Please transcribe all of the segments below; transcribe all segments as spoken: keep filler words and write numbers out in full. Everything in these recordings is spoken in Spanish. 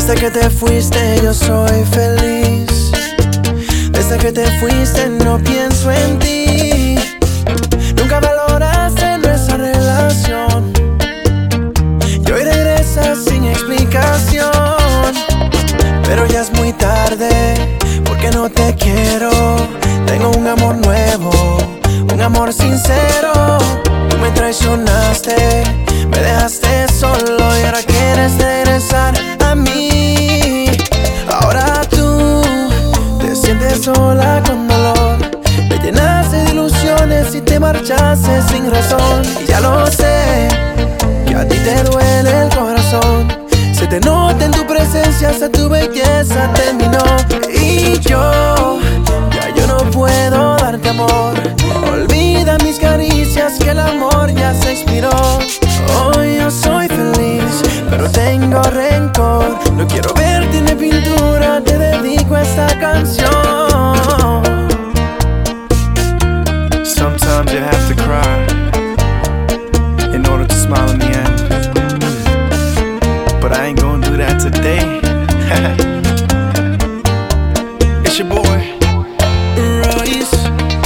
Desde que te fuiste yo soy feliz. Desde que te fuiste no pienso en ti. Nunca valoraste nuestra relación y hoy regresas sin explicación. Pero ya es muy tarde, porque no te quiero. Tengo un amor nuevo, un amor sincero. Tú me traicionaste, me dejaste solo y ahora quieres regresar a mí. Ahora tú te sientes sola con dolor, te llenaste de ilusiones y te marchaste sin razón. Y ya lo sé, que a ti te duele el corazón. Se te nota en tu presencia, hasta tu belleza terminó. Y yo, ya yo no puedo darte amor. Olvida mis caricias, que el amor ya se expiró. Hoy yo soy feliz, pero tengo rencor. No quiero verte en la pintura, te dedico esta canción. Sometimes you have to cry in order to smile in the end. But I ain't gonna do that today. It's your boy Royce.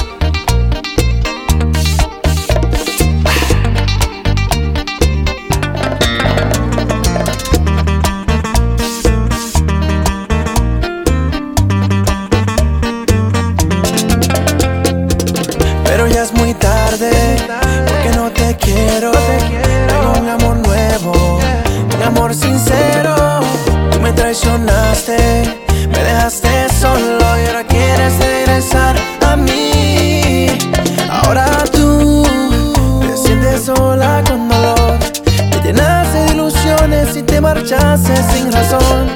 Pero ya es muy tarde, porque no te quiero. Tengo un amor nuevo, un amor sincero. Tú me traicionaste, me dejaste solo y ahora quieres regresar a mí. Ahora tú te sientes sola con dolor, te llenaste de ilusiones y te marchaste sin razón.